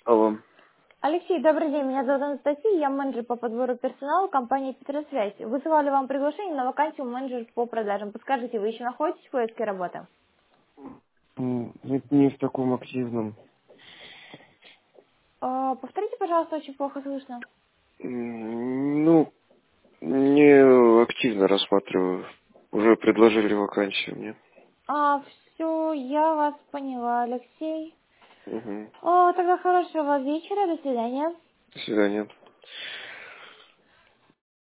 Алло. Алексей, добрый день. Меня зовут Анастасия, я менеджер по подбору персонала компании «Петросвязь». Высылали вам приглашение на вакансию менеджер по продажам. Подскажите, вы еще находитесь в поиске работы? Нет, не в таком активном. Повторите, пожалуйста, очень плохо слышно. Ну, не активно рассматриваю. Уже предложили вакансию мне. Все, я вас поняла, Алексей. Угу. Тогда хорошего вечера, до свидания. До свидания.